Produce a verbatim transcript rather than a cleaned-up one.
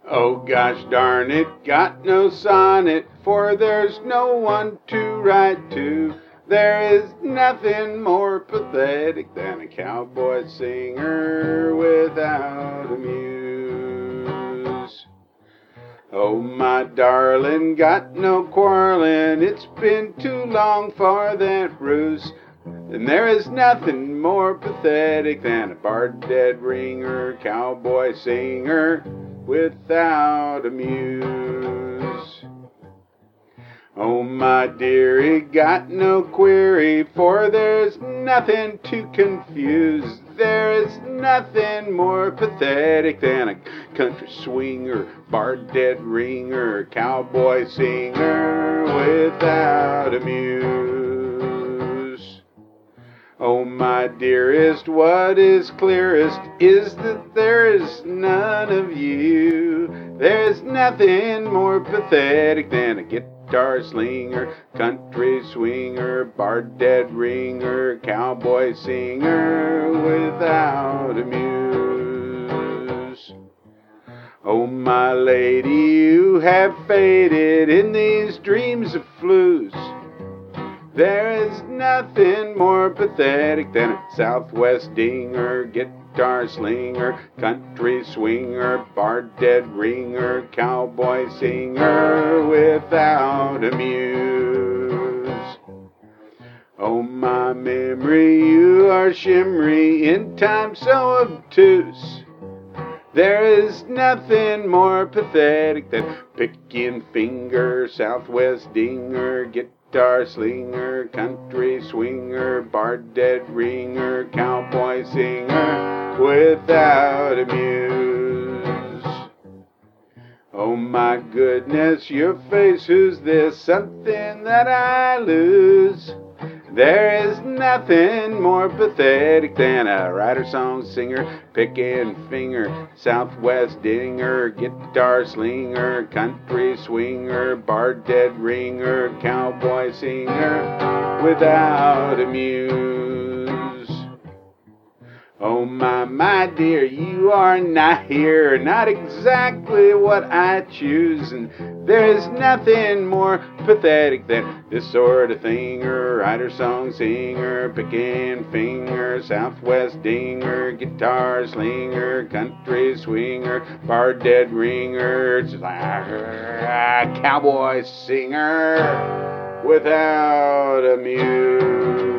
Oh gosh darn it, got no sonnet, for there's no one to write to. There is nothing more pathetic than a cowboy singer without a muse. Oh my darling, got no quarreling, it's been too long for that ruse. And there is nothing more pathetic than a bar dead ringer, cowboy singer without a muse. Oh my dearie, got no query, for there's nothing to confuse. There is nothing more pathetic than a country swinger, bar dead ringer, cowboy singer without a muse. Oh my dearest, what is clearest is that there is none of you. There's nothing more pathetic than a guitar slinger, country swinger, bar dead ringer, cowboy singer without a muse. Oh my lady, you have faded in these dreams of flues. There is nothing more pathetic than a southwest dinger, guitar slinger, country swinger, bar dead ringer, cowboy singer without a muse. Oh my memory, you are shimmery in time so obtuse. There is nothing more pathetic than picking finger, southwest dinger, guitar slinger, country swinger, bar dead ringer, cowboy singer without a muse. Oh my goodness, your face, who's this? Something that I lose. There is nothing more pathetic than a writer, song singer, picking finger, southwest dinger, guitar slinger, country swinger, bar dead ringer, cowboy singer without a muse. Oh my, my dear, you are not here, not exactly what I choose, and there is nothing more pathetic than this sort of thinger, writer, song singer, picking finger, southwest dinger, guitar slinger, country swinger, bar dead ringer, just like a cowboy singer without a muse.